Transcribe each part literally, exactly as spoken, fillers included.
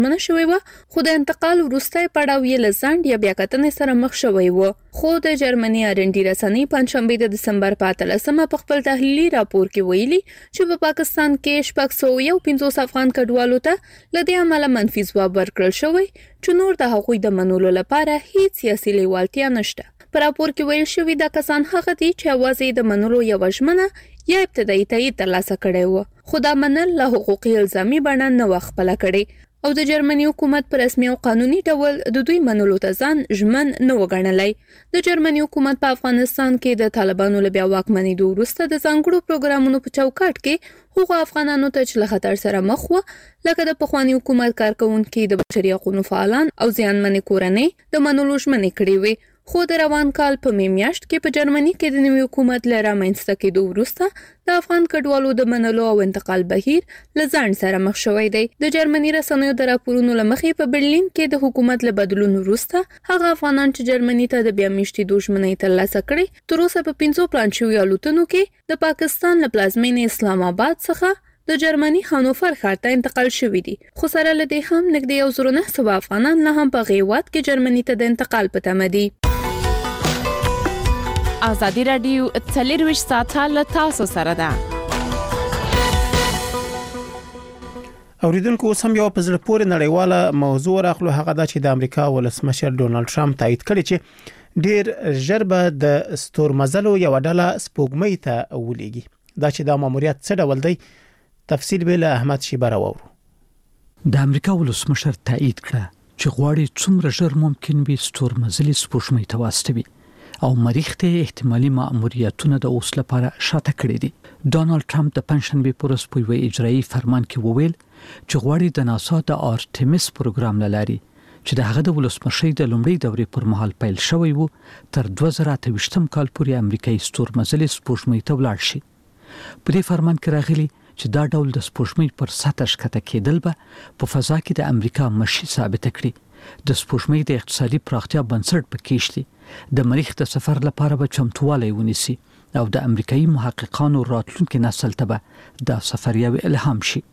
منه شوی و خو د انتقال وروسته پړاو یې لزاند یا بیا کتنې سره مخ شوی و. خو د جرمني ارندي رسنۍ پنځشنبه د دسمبر په اتلسمه په خپل تحلیلي راپور کې ویلي چې په پاکستان کې شپږ سوه یو پنځوس افغان کډوالو ته لدې عمله منفي ځواب ورکړل شوی چې نور د هغوی د منلو لپاره هیڅ سیاسي لیوالتیا نشته. په راپور کې ویل شوی دا کسان هغه دي چې اوازې د منلو یو ژمنه یا ابتدایي تایید ترلاسه کړی و، خو دا منل له حقوقي الزامي بڼه نه و خپله کړې او د جرمني حکومت په رسمي او قانوني ډول د دوی منلو ته ځان ژمن نه وګڼلی. د جرمني حکومت په افغانستان کې د طالبانو له بیا واکمنېدو وروسته د ځانګړو پروګرامونو په چوکاټ کې هغو افغانانو ته چې له خطر سره مخ وو لکه د پخواني حکومت کارکونکي د بشري حقوقو فعالان او زیانمنې کورنۍ د منلو ژمنې کړې وې. خو د روان کال په می میاشت کې په جرمني کې د نوي حکومت له رامنځته کېدو وروسته د افغان کډوالو د منلو او انتقال بهیر له ځان سره مخ شوی دی. د جرمني رسنیو د راپورونو له مخې په برلین کې د حکومت له بدلون وروسته هغه افغانان چې جرمني ته د بیا میشتېدو ژمنې ترلاسه کړې تر اوسه په پنځو پلان شویو الوتنو کې د پاکستان له پلازمینې اسلام آباد څخه د جرمني هانوفر ښار ته انتقال شوی دي. خو سره له دې هم نږدې یو زر نه سوه افغانان لا هم په غیوات کې جرمني ته د انتقال په تمه دي. ازادي رادیو څلرویشت ساعته له تاسو سره ده. اوریدونکو اوس هم یو په زړه پورې نړیواله موضوع راخلو، هغه دا چې د امریکا ولسمشر ډونالد ټرمپ تایید کړی چې ډیر ژر به د ستورمزلو یو ډله سپوږمۍ ته ولېږي. دا چې دا ماموریت څه ډول دی تفصیل به له احمد شیبه راوړو. د امریکا ولسمشر تایید کړ چې غواړي څومره ژر ممکن وي ستورمزلي سپوږمۍ ته واستوي او مریخ ته احتمالي مأموریتونه د اوس لپاره شاته کړی دي. ډونالد ټرمپ د پنځشنبه پر ورځ په یو اجرایي فرمان کې وویل چې غواړي د ناسا د آرټمیس پروګرام لاري چې د هغه د ولسمشۍ د لومړۍ دورې پر مهال پیل شوی وو تر دوه زره اته ویشتم کال پورې امریکایي ستورمزلي سپوږمۍ ته ولاړ شي. په دې فرمان کې راغلي چې دا ډول د سپوږمۍ پر سطح ښکته کېدل به په فضا کې د امریکا مشي ثابت کړي. د سپوږمۍ د اقتصادي پراختیا بنسټ پکې شته. د مریخ د سفر لپاره به چمتووالی ونیسي او د امریکایي محققانو راتلونکي نسل ته به دا سفر یو الهام شي.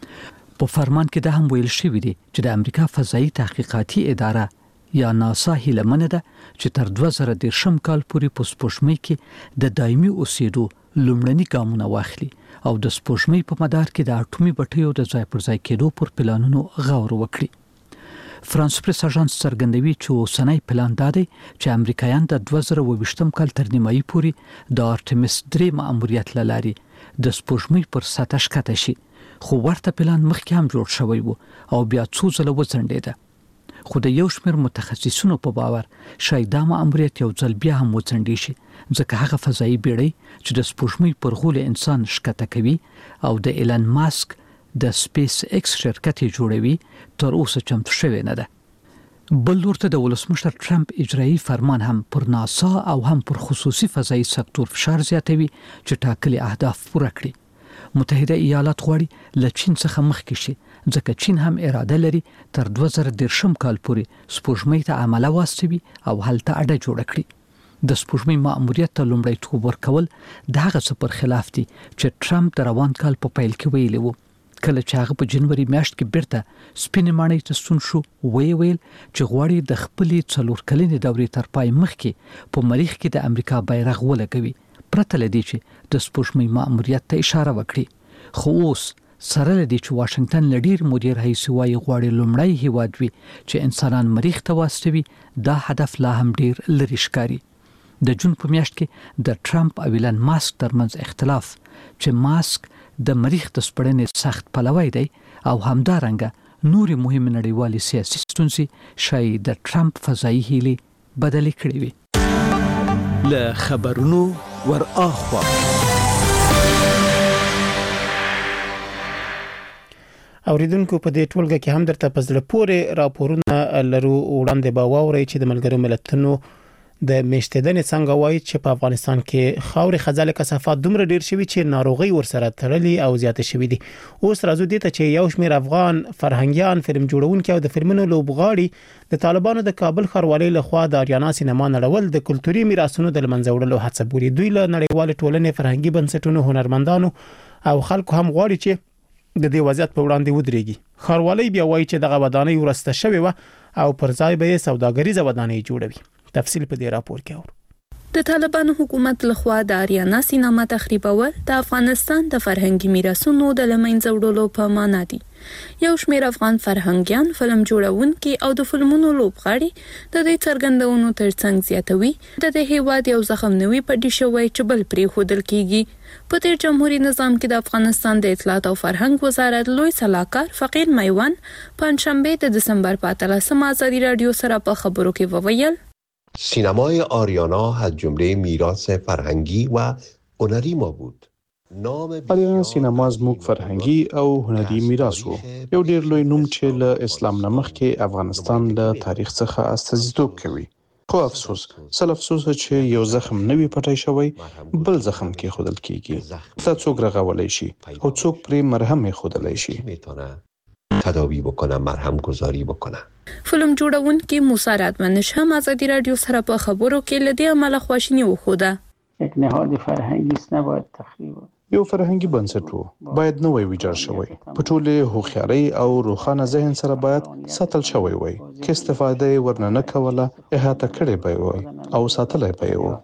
په فرمان کې دا هم ویل شوی دی چې د امریکا فضایي تحقیقاتي اداره یا ناسا هیله منه ده چې تر دوه زره دېرشم کال پورې په سپوږمۍ کې د دایمي اوسېدو لومړني ګامونه واخلي او د سپوږمۍ په مدار کې د اټومي بټیو د ځای پر ځای کېدو پر پلانونو غور وکړي. فرانس پریس اژانس څرګندوي چې اوسنی پلان دا دی چې امریکایان د دوه زره اووه ویشتم کال تر نیمایي پورې د آرټمیس درې مأموریت له لارې د سپوږمۍ پر سطح ښکته شي. خو ورته پلان مخکې هم جوړ شوی و او بیا څو ځله وځنډېده. خو د یو شمېر متخصصینو په باور شاید دا مأموریت یو ځل بیا هم وځنډې شي ځکه هغه فضایي بیړۍ چې د سپوږمۍ پر غول انسان ښکته کوي او د ایلن ماسک د سپیس ایکس شرکت جوړوي تر اوسه چمتو شوی نه ده. بل لورته د ولسمشر ټرمپ اجرایي فرمان هم پر ناسا او هم پر خصوصي فضایي سکتور فشار زیاتوي چې ټاکلي اهداف پوره کړي. متحده ایالات غواړي له چین څخه مخکې شي ځکه چین هم اراده لري تر دوه زره دېرشم کال پورې سپوږمۍ ته عمله واستوي او هلته اډه جوړه کړي. د سپوږمۍ مأموریت ته لومړیتوب ورکول د هغه څه پر خلاف دي چې ټرمپ د روان کال په پیل کې ویلي وو. کله چې هغه په جنوري میاشت کې بیرته سپینې ماڼۍ ته ستون شو وی ویل چې غواړي د خپلې څلور کلنې دورې تر پای مخکې په مریخ کې د امریکا بیرغ ولګوي پرته له دې چې د سپوږمۍ مأموریت ته اشاره وکړي. خو اوس سره له دې چې واشنگټن له ډېر مدیر حیث وایي غواړي لومړی هیواد وي چې انسانان مریخ ته واستوي، دا هدف لا هم ډېر لرې ښکاري. د جون په میاشت کې د ټرمپ او ایلن ماسک ترمنځ اختلاف چې ماسک د مریخ د سپړنې سخت پلوی دی او همدارنګه نورې مهمې نړیوالې سیاسي ستونزې شاید د ټرمپ فضایي هیلې بدلې کړې وي. له خبرونو ور اخوا اوریدونکو په دې ټولګه کې هم درته په زړه پورې راپورونه لرو. وړاندې به واورئ چې د ملګرو ملتونو د میشتېدنې څنګه وایي چې په افغانستان کې خاورې خزاله کثافات دومره ډیر شوي چې ناروغي ورسره تړلي او زیات شوي دي. اوس راځو دې ته چې یو شمېر افغان فرهنګيان، فلم جوړونکي او د فلمونو لوبغاړي د طالبانو د کابل ښاروالۍ لخوا د آریانا سینما نړول د کلتوري میراثونو د لمنځه وړلو هڅه بولي. دوی له نړیوال ټولنې، فرهنګي بنسټونو، هنرمندانو او خلکو هم غواړي چې د دې وضعیت په وړاندې ودرېږي. ښاروالۍ بیا وایي چې دغه ودانۍ ورسته شوې و او پر ځای به یې سوداګریزه ودانۍ جوړوي. تفصیل په دې راپور کې اورو. د طالبانو حکومت لخوا د آریانا سینما تخریبول د افغانستان د فرهنګي میراثونو د لمنځه وړلو په معنا دي. یو شمېر افغان فرهنګیان، فلم جوړونکي او د فلمونو لوبغاړي د دې څرګندونو ترڅنګ زیاتوي د دې هیواد یو زخم نوي پټي شوی چې بل پرې خودل کیږي. په تیر جمهوریت نظام کې د افغانستان د اطلاعات او فرهنګ وزارت لوی سلاکار فقیر میوان پنځشنبه د دسامبر په اتلسمه ازادي رادیو سره په خبرو کې وویل سینمای آریانا از جمله میراث فرهنگی و هنری ما بود. آریانا سینما زموږ فرهنګي او هنري میراث وو. یو ډیر لوی نوم چې له اسلام نه مخکې افغانستان له تاریخ څخه استازیتوب کوي. خو افسوس سل افسوس چې یو زخم نوی پټای شوی بل زخم کې خودل کیږي. تا څوک رغولای شي او څوک پرې مرهم خودلای شي. تداوی بکنه، مرهم گذاری بکنه. فلم جوړونکي موسی رادمنش هم ازادي رادیو سره په خبرو کې لدی عمل خواشینی وخوده. یک نهاد فرهنگی است نباید تخریب. یو فرهنګي بنسټ وو باید نوې ویجاړ شوی. په ټوله هوښیارۍ او روښانه ذهن سره باید ساتل شوی وای. کې استفاده ورننه کوله احاطه کړي به وای او ساتلای به وای.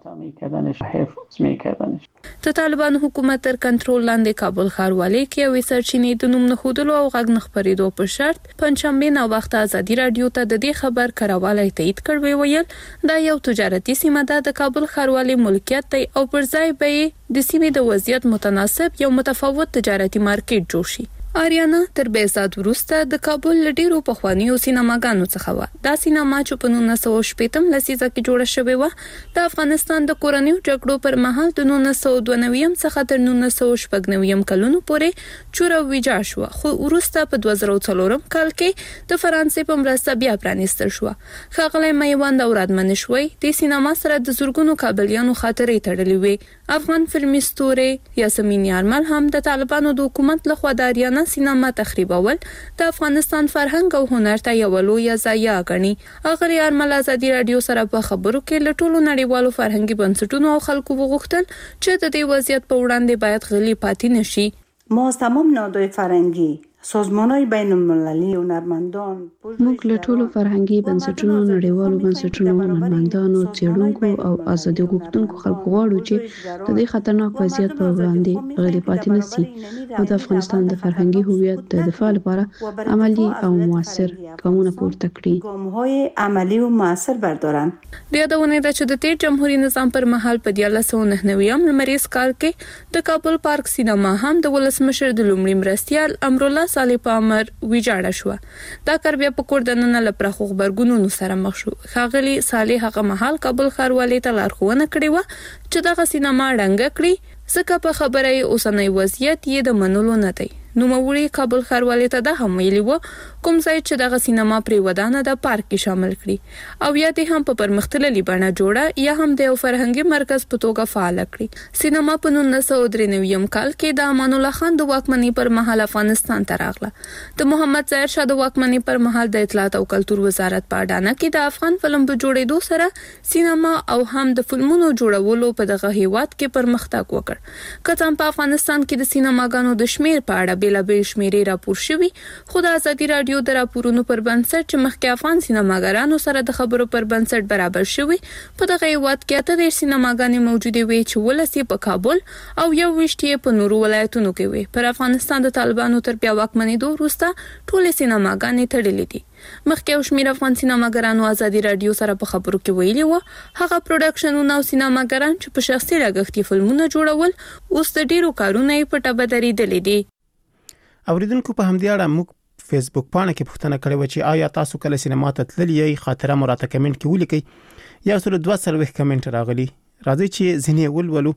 د طالبانو حکومت تر کنټرول لاندې کابل ښاروالۍ کې یو سرچینې د نوم نه خودلو او غږ نه خبرېدو په شرط پنځشنبه نو وخت ازادي رادیو ته د دې خبر کراواله تایید کړی ویل دا یو تجارتي سیمه ده د کابل ښاروالۍ ملکیت دی او پر ځای به د سیمې د وضعیت متناسب یو متفاوت تجارتي مارکیټ جوړ شي. آریانا تر بیزاد وروسته د کابل لډیرو پخوانیو سینماګانو څخه و. دا سینما چې په نولس سوه شپږم لسیزه کې جوړه شوې و د افغانستان د کورنیو جګړو پر مهال د نولس سوه دوه نوي څخه تر نولس سوه شپږ نوي کلونو پورې چوره ویجاړ شو. خو وروسته په دوه زره څلور کال کې د فرانسې په مرسته بیا پرانیستل شو. ښاغلی میوند او رادمنش وایي د سینما سره د زرګونو کابلیانو خاطرې تړلې وي. افغان فلمي ستوري یاسمین یارمل هم د طالبانو د حکومت لخوا د آریانا سینما تخریبول د افغانستان فرهنګ او هنر ته یو لوی ضایعه غني. اغه یارمل ازادي رادیو سره په خبرو کې له ټولو نړیوالو فرهنګي بنسټونو او خلکو وغوښتل چې د دې وضعیت په وړاندې باید غلي پاتې نشي. ما از تمام نهادهای فرهنگی سازمان‌های بین‌المللی هنرمندان موږ له ټولو فرهنګي بنسټونو، نړیوالو بنسټونو، هنرمندانو، څېړونکو او ازادي غوښتونکو خلکو غواړو چې د دې خطرناک وضعیت په وړاندې غلي پاتې نشي او د افغانستان د فرهنګي هویت د دفاع لپاره عملی او موثر ګامونه پورته کړي. ګام‌های عملی او موثر بردارن. د یادونه ده چې د تیر جمهوریت نظام پر مهال په دیارلس سوه نهه نوي لمریز کال کې د کابل پارک سینما هم د ولسمشر د لومړي مرستیال امرالله صالح په امر ویجاړه شو. دا کار بیا په کور د نن لپاره خبرګونونو سره مخ شو. ښاغلی صالح هغه مهال کابل ښاروالۍ ته لارښوونه کړې و چې دغه سینما ړنګه کړي ځکه په خبره یې اوسنی وضعیت یې د منلو نه دی. نو موري کابل ښاروالۍ ته دا هم ویلي و کوم ځای چې دغه سینما پرې ودانه د پارک کې شامل کړي او یا د هم په پرمختللي بڼه جوړه یا هم د یو فرهنګي مرکز په توګه فعال کړي. سینما په نولس سوه درې نوي کال کې د امان الله خان د واکمنۍ پر مهال افغانستان ته راغله. د محمد ظاهر شاه د واکمنۍ پر مهال د اطلاعات او کلتور وزارت په اډانه کې د افغان فلم په جوړېدو سره سینما او هم د فلمونو جوړولو په دغه هیواد کې پرمختګ وکړ. کله په افغانستان کې د سینماګانو د شمیر په اړه بیلابیل شمیرې راپور شوي خو د ازادي رادیو د راپورونو پر بنسټ چې مخکې افغان سینماګرانو سره د خبرو پر بنسټ برابر شوي په دغه هیواد کې اته دېرش سینماګانې موجودې وي چې ولس یې په کابل او یو ویشت یې په نورو ولایتونو کې وي. پر افغانستان د طالبانو تر بیا واکمنېدو وروسته ټولې سینماګانې تړلې دي. مخکې یو شمېر افغان سینماګرانو ازادي رادیو سره په خبرو کې ویلي و هغه پروډکشنونه او سینماګران چې په شخصي لګښت فلمونه جوړول اوس د ډیرو کارونه یې په ټبه درېدلې دي. اوریدونکو په همدې اړه موږ فیسبوک پاڼه کې پوښتنه کړې و چې آیا تاسو کله سینما ته تللی یې؟ خاطره مو راته کمنټ کې ولیکئ. یو سل دوه څلوېښت کمنټ راغلی. راځي چې ځینې ولولو.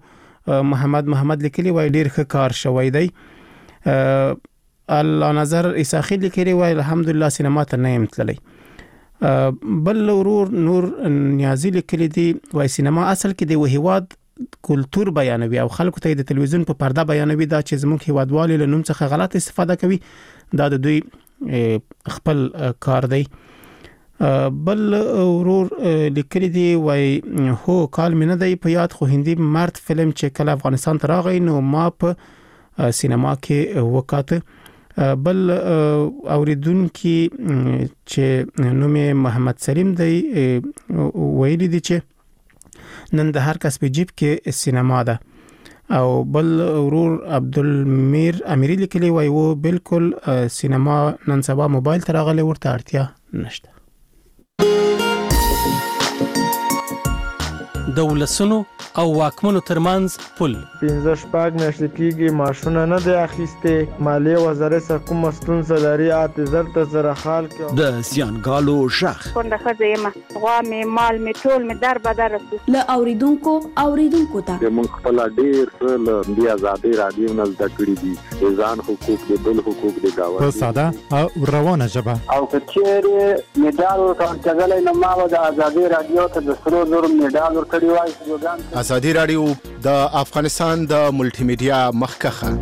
محمد محمد لیکلی وای ډیر ښه کار شوی دی. الله نظر اساخی لیکلی وای الحمدلله سینما ته نه یم تللی. بل ورور نور نیازی لیکلی دی وای سینما اصل کې د هیواد کلتور بیانوي او خلکو ته د تلویزیون په پرده بیانوي دا چې زموږ هیوادوالي له نوم څخه غلط استفاده کوي دا د دوی خپل کار دی. بل ورور لیکلی دی وای هو کال مینه دی په یاد خو هندي مرد فلم چې کله افغانستان ته راغی نو ما په سینما کې وکاته بل اوریدونکو چې نوم محمد سلیم دی ویلي دي چې نن د هر کس په جیب کې سینما ده او بل ورور عبدالمیر امیری لیکلی وای وو بالکل سینما نن سبا موبایل ته راغلی ورته اړتیا نشته. د ولسونو او واکمنو ترمنځ پل پنځه شپږ میاشتې کېږي معاشونه نه دی اخیستې مالیې وزارت څخه کومه ستونزه لري اته زر ته زره خال کې د زیانګالو ژغ کونډه ښځه یم غوا مې مال مې ټول مې در بدر رسي له اوریدونکو اوریدونکو ته موږ خپل ډیر څه له دې آزادۍ رادیو نه زده کړي دي د ځان حقوق د بل حقوق د گاوند په ساده او روانه ژبه او کچېره میډال ورکړل نو ما د آزادۍ رادیو ته د سرو زر میډال ورکړی وای. ازادي رادیو د افغانستان د ملټي میډیا مخکخه.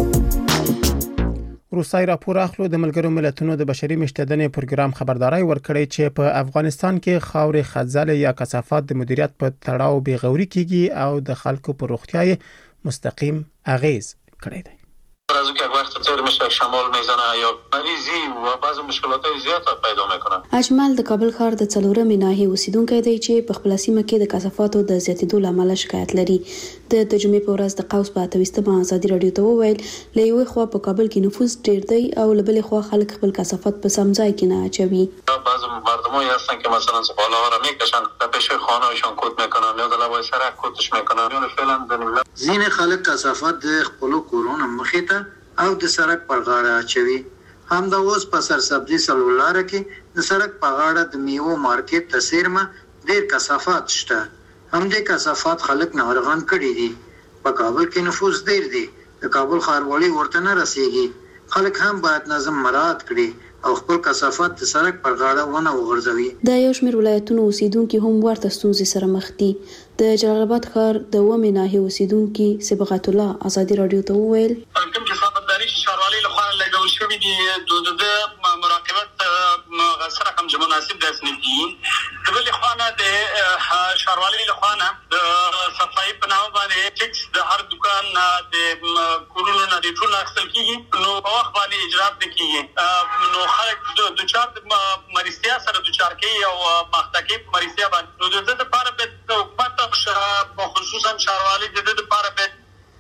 روسای راپور اخلو د ملګرو ملتونو د بشري مشتدنې پروګرام خبرداري ورکړی چې په افغانستان کې خاورې خځل یا کثافات د مدیریت په تړاو بغوري کیږي او د خلکو پر روغتیا مستقیم اغیز کړی دی. از که وقت تر میشه شمال میزنه یا مریضی و بعض مشکلات زیات پیدا میکنه. اجمل د کابل ښار د څلورمې ناحیې اوسیدونکی دی چې په خپل سیمه کې د کثافاتو د زیاتېدو لامل شکایت لري. د د جمعې په ورځ د قوس په اتويستمه ازادي رادیو ته وویل له یوې خوا په کابل کې نفوس ډیر دی او له بلې خوا خلک خپل کثافات په سم ځای کې نه اچوي. بعض مردمایی هستن که مثلا زباله ها را میکشن و پیش خانه‌شان کود میکنن یا د لوای سرک کودش میکنن یا فعلا د زین خلک کثافات د خپل کورونو مخې ته او د سړک پر غاړه اچوي. هم د اوس په سرسبزي سلولار کې د سړک په غاړه د میوه مارکیټ ته سیرمه ډیر کثافات شته. هم د کثافات خلک ناروغان کړي دي. په کابل کې نفوس ډیر دی. د کابل ښاروالي ورته نه رسیږي. خلک هم باید نظم مراعات کړي او خپل کثافات د سړک پر غاړه ونه وغورځوي. د یو شمېر ولایتونو اوسیدونکو هم ورته ستونزې سره مخ دي. د جلال آباد ښار د ومې ناحیې اوسیدونکو صبغت الله ازادي رادیو ته وویل ښاروالۍ لخوا لګول شوي دي د مراقبت سره هم مناسب داسې نه دي. د بلې خوا نه د ښاروالۍ لخوا نه د صفایي په نامه باندې ټکس د هر دکان د کورونو نه د ټول اخیستل کېږي نو په وخت باندې اجرات نه کېږي نو خلک دوچار د مریضتیا سره دوچار کوي او مخته کوي په مریضتیا باندې نو د دې لپاره باید حکومت خصوصا ښاروالۍ د دې لپاره باید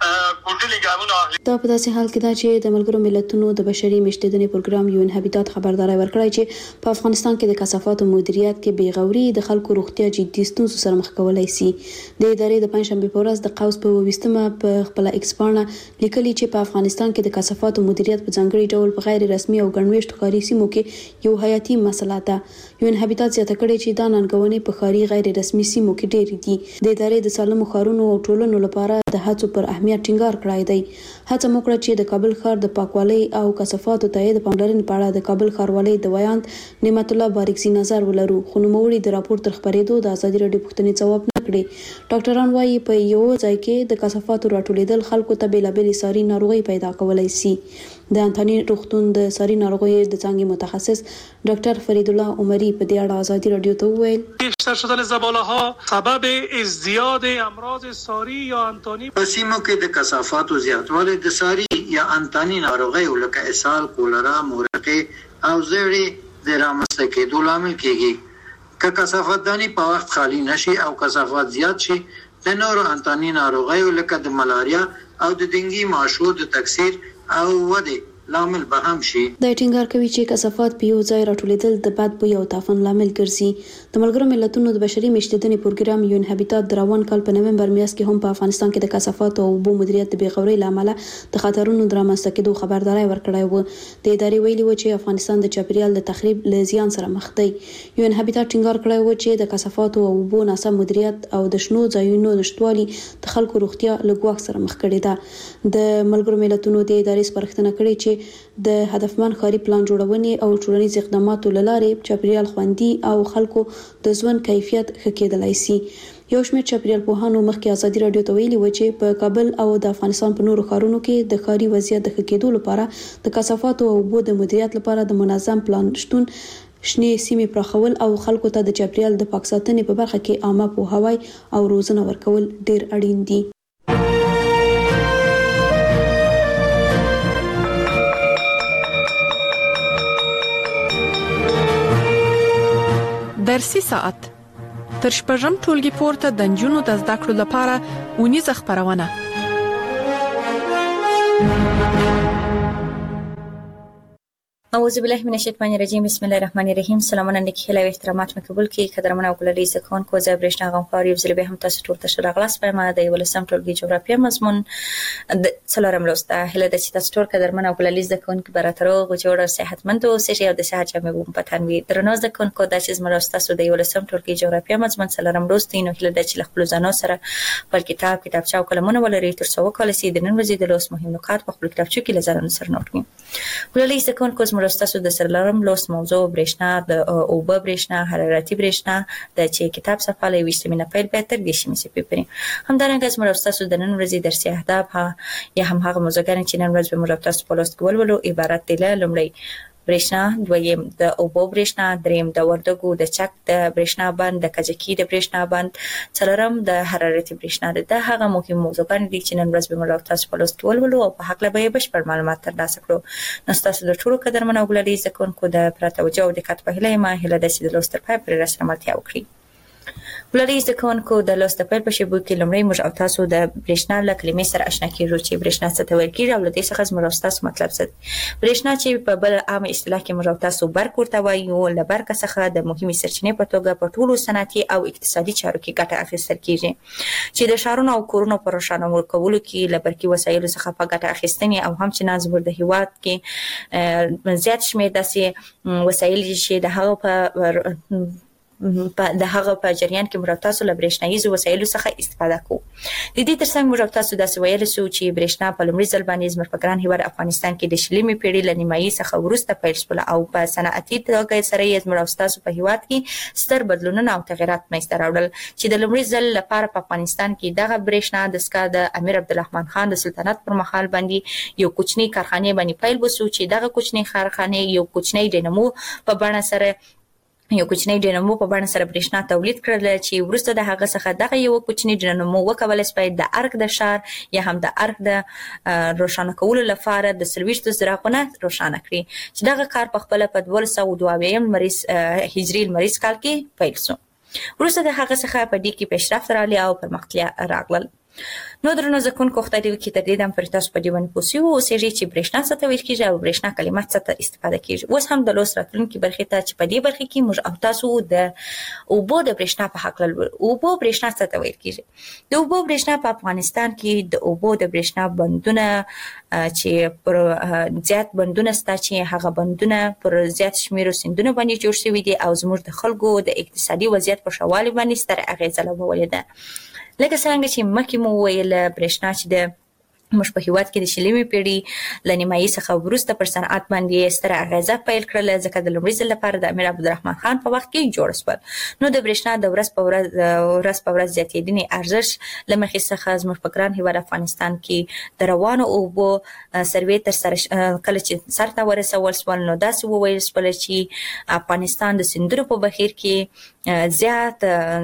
دا په داسې حال کې ده چې د ملګرو ملتونو د بشري مشتدنې پروګرام یو ان هابیتات خبرداري ورکړی چې په افغانستان کې د کثافاتو مدیریت کې بیغوري د خلکو روغتیا جدي ستونزو سره مخ کولای شي. د ادارې د پنځشنبه په ورځ د قوس په ویستمه په خپل ایکسپانه لیکلي چې په افغانستان کې د کثافاتو مدیریت په ځانګړي ډول په غیر رسمي او ګڼويشت ښکاري سیمو کې یو حیاتي مسله ده. یو ان هابیتات زیاته کړې چې دا ننګونې په ښاري غیر رسمي سیمو کې ډېرې دي. د ادارې د سالمو ښارونو او ټولنو لپاره د هڅو پر اهمیت ټینګار کړی دی. هڅه وکړه چې د کابل ښار د پاکوالۍ او کثافاتو ته د پاملرنې په اړه د کابل ښاروالۍ د ویاند نعمت الله باریکزي نظر ولرو خو نوموړي د راپور تر خبرېدو د ازادي رادیو پوښتنې ځواب نه کړی. ډاکټران وايي په یو ځای کې د کثافاتو راټولېدل خلکو ته بیلابېلې ساري ناروغۍ پیدا کولای شي. د انتاني روغتون د ساري ناروغیو د څانګې متخصص ډاکټر فرید الله عمري په دې اړه ازادي رادیو ته وویل بیشتر شدن زباله ها سبب ازدیاد امراض ساری یا انتانی په سیمو کې د کثافاتو زیاتوالی د ساری یا انتانی ناروغیو لکه اسهال، کولرا، مورقې او زیړې د رامنځته کېدو لامل کېږي. که کثافات دانی په وخت خالی نشي او کثافات زیات شي د نورو انتانی ناروغیو لکه د ملاریا او د ډنګي ماشو د تکثیر او ودې لامل به هم شي. د ټینګار کوي چې کثافات په یو ځای راټولېدل د بد بوی او تعفن لامل ګرځي. د ملګرو ملتونو د بشري مشتدنې پروګرام یو ان هابیتات د روان کال په نومبر میاشت کې هم په افغانستان کې د کثافاتو او اوبو مدیریت د بېغورۍ له امله د خطرونو د رامنځته کېدو خبرداری ورکړی و. د ادارې ویلي و چې افغانستان د چاپیریال د تخریب له زیان سره مخ دی. یو ان هابیتات ټینګار کړی و چې د کثافاتو او اوبو ناسم مدیریت او د شنو ځایونو نشټوالي د خلکو روغتیا له ګواښ سره مخ کړې ده. د ملګرو ملتونو د ادارې سپارښتنه کړې چې د هدفمند ښاري پلان جوړونې او ټولنیز اقداماتو له لارې چاپیریال خوندي او خلکو د ژوند کیفیت ښه کېدلی شي. یو شمېر چاپیریال پوهانو مخکې ازادي رادیو ته ویلي و چې په کابل او د افغانستان په نورو ښارونو کې د ښاري وضعیت د ښه کېدو لپاره د کثافاتو او اوبو د مدیریت لپاره د منظم پلان شتون، شنې سیمې پراخول او خلکو ته د چاپیریال د پاک ساتنې په برخه کې عامه پوهاوی او روزنه ورکول ډېر اړین دي. درسي ساعت تر شپږم ټولګي پورته د نجونو د زده کړو لپاره ونیزه خبرونه. اعوذ بالله من الشیطان الرجیم. بسم الله الرحمن الرحیم. سلامونه نیکی له احترامات مقبول کی قدرمن او ګلالي زکون کو زه برېښنا غوښتل یو ځل به هم تاسو ټول ته شراغلاس په ما د ولسم ټولګي جغرافیه مضمون د څلورم لوسته هله د چې تاسو ټول قدرمن او ګلالي زکون کی براترو غوړ صحتمند او سشي او د صحت جامع بوم پټانوي درنو زکون کو د چې زموږ تاسو د ولسم ټولګي جغرافیه مضمون څلورم لوستې نو هله د چې خپل ځانو سره په کتاب کتابچه او قلمونه ولري تر څو کال سي د نن ورځې د لوس مهم نکات په خپل کتابچه کې لزانو سره نوٹ کړئ. ګلالي زکون کو زموږ تاسو د سرلارم لوس موضوع برېښنا د اوبه برېښنا حرارتي برېښنا د چې کتاب صفحه له ویشتمې نه پیل به تر دېرشمې صفحې پورې. همدارنګه زموږ تاسو د نن ورځې درسي اهداف یا هم هغه موضوعګانې چې نن ورځ به موږ تاسو په لوست کې ولولو عبارت دي له لومړی برېښنا، دویم د اوبو برېښنا، دریم د وردګو د چک د برېښنا بند، د کجکي د برېښنا بند، څلورم د حرارتي برېښنا. د هغه مهم موضوعګان دي چې نن ورځ به موږ تاسو په لوست کې ولولو او په حق له به بشپړ معلومات ترلاسه کړو. نو تاسو د ټولو قدرمن او ګلالي زکونکو د پرتوجه او دقت په هیله ما هله د سید لوست په پای پر رسمه ملتیا وکړي. ګلالي زکونکو د لوست په په شیبو کې لمړی موږ او تاسو د برېښنا له کلمې سره آشنا کیږو چې برېښنا څه ته ویل کیږي او له دې څخه موږ تاسو مطلب څه دی. برېښنا چې په بل عام اصطلاح کې موږ تاسو برق ورته وایو له برق څخه د مهمه سرچینې په توګه په ټولو صنعتي او اقتصادي چارو کې ګټه اخیستل کیږي چې د شهرونو او کورونو په روښانه کولو کې له برقي وسایلو څخه په ګټه اخیستنې او هم چې نازور د هیواد کې زیات شمېر داسې وسایل چې د هغه په په د هغه په جریان کې موږ تاسو له برېښنایي وسایلو څخه استفاده کوو. د دې ترڅنګ موږ تاسو داسې ویل سو چې برېښنا په لومړي ځل باندې زموږ په ګران هیواد افغانستان کې د شلمې پیړۍ له نیمایي څخه وروسته پیل شول او په صنعتي توګه سره یې زموږ تاسو په هیواد کې ستر بدلونونه او تغیرات منځته راوړل چې د لومړي ځل لپاره په افغانستان کې دغه برېښنا د سکا د امیر عبدالرحمن خان د سلطنت پر مهال باندې یو کوچنی کارخانه باندې پیل وسو چې دغه کوچنی کارخانه یو کوچنی ډینمو په بڼه سره یو کوچنی ډینمو په بڼه سره برېښنا تولید کړل چې وروسته د هغه څخه دغه یو کوچنی ډینمو وکولای شي د ارګ د شار یا هم د ارګ د روښانه کولو لپاره د سلويشت زراغونه روښانه کړي چې دغه کار په خپل په دوه سوه دوه اویایم مریض هجري مریض کال کې پیل شو. وروسته د هغه څخه په دې کې پیشرفت راغلی او پرمختیا راغله. نو درنو زکونکو خدای دې وکړي تر دې دم پر تاسو په دې باندې پوښیو او سېږي چې برېښنا څه ته ویل کېږي او برېښنا کلمه څه ته استفاده کېږي. اوس هم د لوست راتلونکي برخې ته چې په دې برخې کې موږ او تاسو د اوبو د برېښنا په حق لولو. اوبو برېښنا څه ته ویل کېږي؟ د اوبو برېښنا په افغانستان کې د اوبو د برېښنا بندونه چې پر زیات بندونه ستا چې هغه بندونه پر زیات شمیرو سیندونه باندې جوړ شوي دي او زموږ د خلکو د اقتصادي وضعیت په ښه والي باندې ستره اغېزه لرلې ده. لکه څنګه چې مخکې مو ویل برېښنا چې د موږ په هیواد کې د شلمې پیړۍ له نیمایي څخه وروسته پر صنعت باندې ستره اغېزه پیل کړله ځکه د لومړي ځل لپاره د امیر عبدالرحمن خان په وخت کې جوړ شول. نو د برېښنا د ورځ په ورځ ورځ په ورځ زیاتېدنې ارزښت له مخې څخه زموږ په ګران هیواد افغانستان کې د روانو اوبو سروې تر سره کله چې سر ته ورسول شول نو داسې وویل شول چې افغانستان د سیندونو په بهیر کې زیات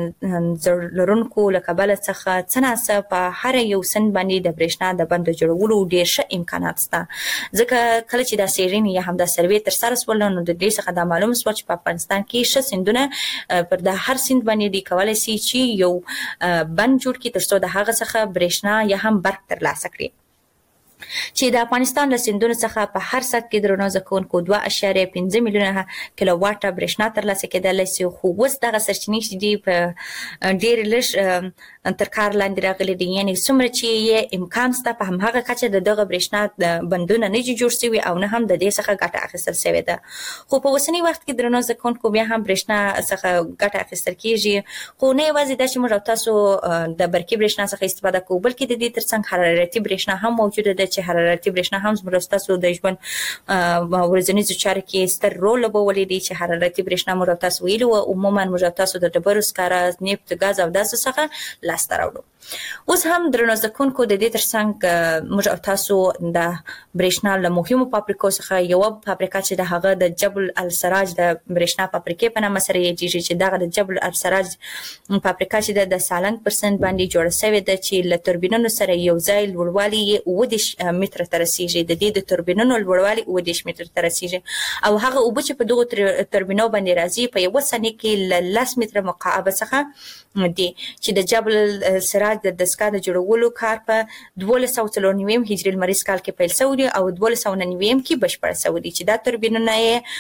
لرونکو له کبله څخه څه ناڅه په هر یو سند باندې د برېښنا د بند جوړولو ډېر ښه امکانات شته ځکه کله چې دا څېړنې یا هم دا سروې ترسره شول نو د دې څخه دا معلومه شوه چې په افغانستان کې ښه سیندونه پر د هر سیند باندې دوی کولی شي چې یو بند جوړ کړي تر څو د هغه څخه برېښنا یا هم برق ترلاسه کړي. چې د افغانستان له سیندونو څخه په هر سات کې درنو زکونکو دوه اعشاریه پنځه میلیونه کیلو واټه برېښنا ترلاسه کېدلی شي خو اوس دغه سرچینې چې دي په ډېر لږ تر کار لاندې راغلي دي یعنې څومره چې یې امکان شته په همهغه کچه د دغه برېښنا د بندونه نه دي جوړ شوي او نه هم د دې څخه ګټه اخیستل شوې ده. خو په اوسني وخت کې درنو زکونکو بیا هم برېښنا څخه ګټه اخیستل کېږي خو نه یوازې دا چې موږ تاسو د برقي برېښنا څخه استفاده کوو بلکې د دې ترڅنګ حرارتي برېښنا هم موجوده ده چې حرارتي برېښنا هم زموږ تاسو د ژوند ورځنیزو چارو کې ستر رول لوبولی دی چې حرارتي برېښنا موږ تاسو ویلو عموما موږ تاسو د ډبرو سکاره نفت ګاز او داسې څخه لاسته راوړو. اوس هم درنو ځکونکو د دې ترڅنګ موږ او تاسو د برېښنا له مهمو فابریکو څخه یو فابریکه چې د هغه د جبل السراج د برېښنا فابریکې په نامه سره یادېږي چې دغه د جبل السراج فابریکه چې د سالنګ پرسنټ باندې جوړه شوې ده چې له توربینونو سره یو ځای لوړوالی یې اووه دېرش متره ته رسیږي. د دې د توربینونو لوړوالی اووه دېرش متره ته رسیږي او هغه اوبه چې په دغو توربینو باندې راځي په یوه ثانیه کې له لس متره مکعبه څخه دي چې د جبل السراج د دستګاه د جوړولو کار په دولس سوه څلور نوي هجري لمریز کال کې پیل شوی دی او دولس سوه نهه نوي کې بشپړ شوی دی چې دا توربینونه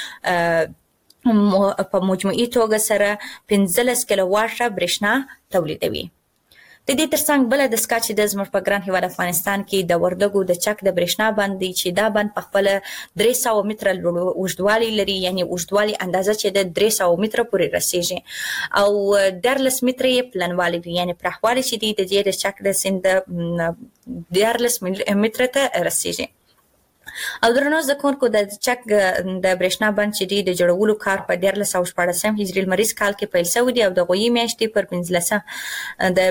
یې په مجموعي توګه سره پنځلس کیلو واټه برېښنا تولیدوي. د دې ترڅنګ بله دستګاه چې د زموږ په ګران هېواد افغانستان کې د وردګو د چک د برېښنا بند دی چې دا بند په خپله درې سوه متره اوږدوالی لري، یعنې اوږدوالي اندازه چې د درې سوه متره پورې رسیږي او دیارلس متره یې پلنوالی وي، یعنې پراخوالی چې دی د دې د چک د سیند دیارلس متره ته رسیږي. او درنو زکونکو د چک د برېښنا بند چې دی د جوړولو کار په دیارلس سوه شپاړسم هجري لمریز کال کې پیل شوی دی او د غویي میاشتې پر پنځلسم د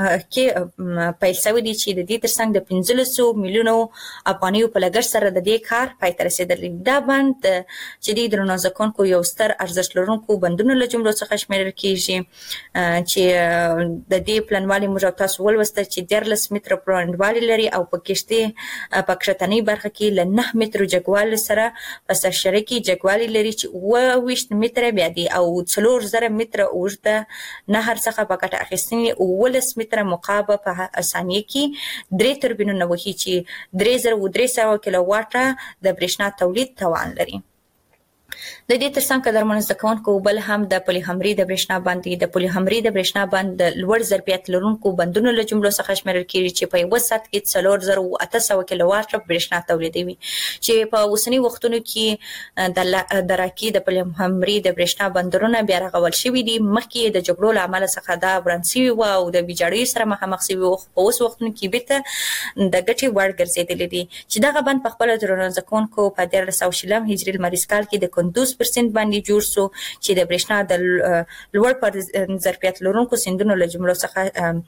کې پیل شوی دی چې د دې ترڅنګ د پنځلسو میلیونو افغانیو په لګښت سره د دې کار پای ته رسېدلی. دا بند چې دی درنو زکونکو یو ستر ارزښت لرونکو بندونو له جملو څخه شمیرل کېږي چې د دې پلنوالي موږ او تاسو ولوسته چې دیارلس متره پلنوالي لري او په کښتۍ په کښتنۍ برخه کې له نه مترو جګوالي سره په سرشره کې جګوالي لري چې اووه ویشت متره بیا دي او څلور زره متره اوږده نهر څخه په ګټه اخیستنې اوولس متره مکعبه په ثانیه کې درې توربینونه وهي چې درې زره اوه درې سوه کیلو واټه د برېښنا تولید توان لري. د دې ترڅنګ قدرمنو زده کوونکو بل هم د پولي همري د برېښنا بند دی. د پولي همري د برېښنا بند د لوړ ظرفیت لرونکو بندونو له جملو څخه شمیرل کېږي چې په یوه ساعت کې څلور زره اوه اته سوه کیلو واټه برېښنا تولیدوي چې په اوسني وختونو کې د راکي د پولي همري د برېښنا بندرونه بیا رغول شوي دي. مخکې د جګړو له امله څخه دا وران شوي وو او د ویجاړیو سره مخامخ شوي وو، خو په اوس وختونو کې بیرته د ګټې وړ ګرځېدلي دي چې دغه بند په خپله درنو زده کوونکو په دیارلس سوه شلم هجري لمریز کال کې د کندوز پر سیند باندې جوړ سو چې د برېښنا د لوړ پر ظرفیت لرونکو سیندونو له جملو څخه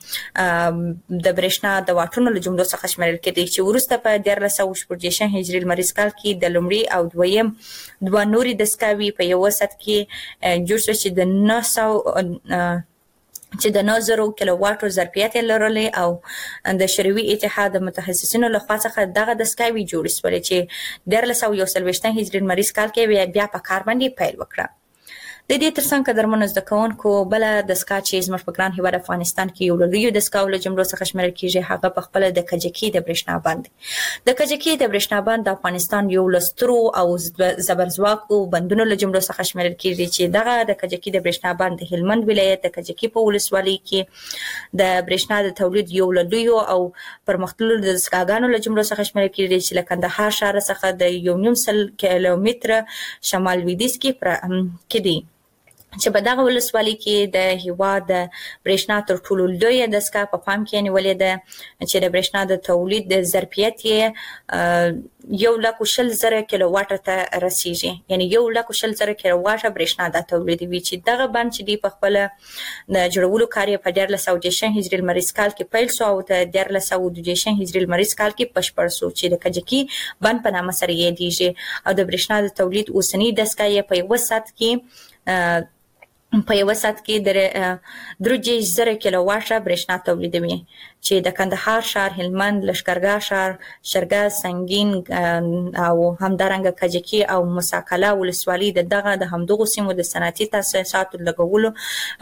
د برېښنا د واټونو له جملو څخه شمیرل کېدی چې وروسته په دیارلس سوه شپږ دېرشم هجري لمریز کال کې د لومړي او دویم دوه نورې دستګاوې په یوه ساعت کې جوړ شو چې د نه سوه چې د نه زرو کیلو واټو ظرفیت یې لرلی او د شوروي اتحاد د متخصصینو له خوا څخه دغه دستګاوې جوړې شولې چې دیارلس سوه یو څلوېښتم هجري لمریز کال کې بیا په کار باندې پیل وکړه. د دې ترڅنګ قدرمنو زده کوونکو بله دستګاه چې زموږ په ګران هېواد افغانستان کې یو له لویو دستګاو له جملو څخه شمیرل کېږي هغه په خپله د کجکي د برېښنا بند دی. د کجکي د برېښنا بند د افغانستان یو له سترو او زبرځواکو بندونو له جملو څخه شمیرل کېږي چې دغه د کجکي د برېښنا بند د هلمند ولایت د کجکي په ولسوالۍ کې د برېښنا د تولید یو له لویو او پرمختللو دستګاګانو له جملو څخه شمیرل کېږي چې له کندهار ښار څخه د یو نیم سل کیلومتره شمال لویدیځ کې دی چې په دغه ولسوالۍ کې د هېواد د برېښنا تر ټولو لویه دستګاه په پام کې نیولې ده چې د برېښنا د تولید د ظرفیت یې یو لک شل زره کیلو واټه ته رسیږي، یعنې یو لک شل زره کیلو واټه برېښنا دا تولیدوي چې دغه بند چې دی په خپله د جوړولو کار یې په دیارلس سوه دېرشم هجري لمریز کال کې پیل سو او د دیارلس سوه دوه دېرشم هجري لمریز کال کې بشپړ سو چې د کجکي بند په نامه سره یادېږي او د برېښنا د تولید اوسني دستګاه یې په یوه ساعت کې په یوه ساعت کې د درې دېرش زره کیلو واټه برېښنا تولیدوي چې د کندهار ښار، هلمند، لښکرګاه ښار، شرګه، سنګین او همدارنګه کجکي او موسی ولسوالۍ د دغه د همدغو سیمو د صنعتي تاسیساتو لګولو